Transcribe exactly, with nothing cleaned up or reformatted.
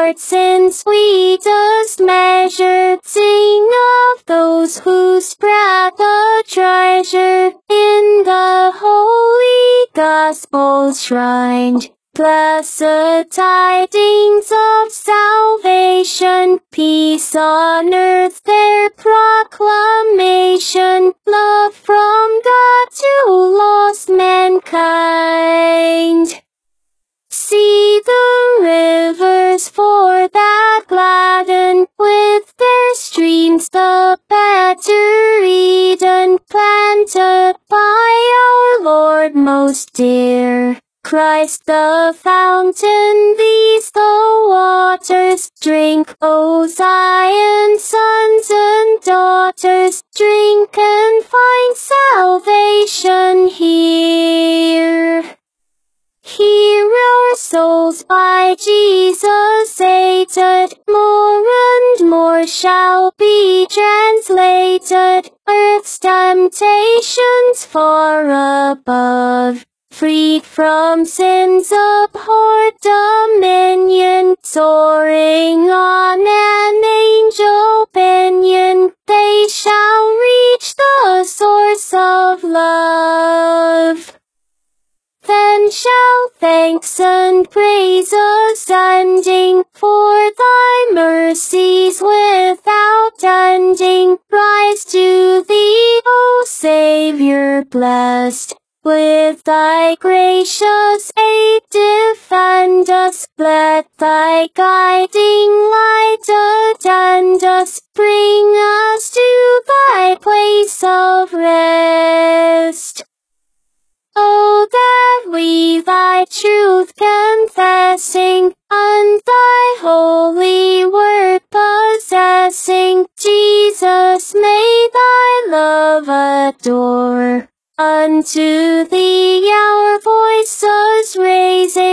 hearts in sweetest measure sing of those who spread the treasure in the holy gospel's shrine. Blessed tidings of salvation, peace on earth their proclamation, love from God to lost mankind. See the rivers for that gladden with their streams the better Eden, planted by our Lord most dear. Christ the fountain, these the waters, drink, O Zion, sons and daughters, drink and find salvation here. Hear our souls by Jesus aided, more and more shall be translated, earth's temptations far above. Freed from sin's abhorred dominion, soaring on an angel pinion, they shall reach the source of love. Then shall thanks and praise ascending for thy mercies without ending rise to thee, O Savior blessed. With thy gracious aid defend us, let thy guiding light attend us, bring us to thy place of rest. Oh, that we thy truth confessing, and thy holy word possessing, Jesus may thy love adore. Unto thee our voices raising,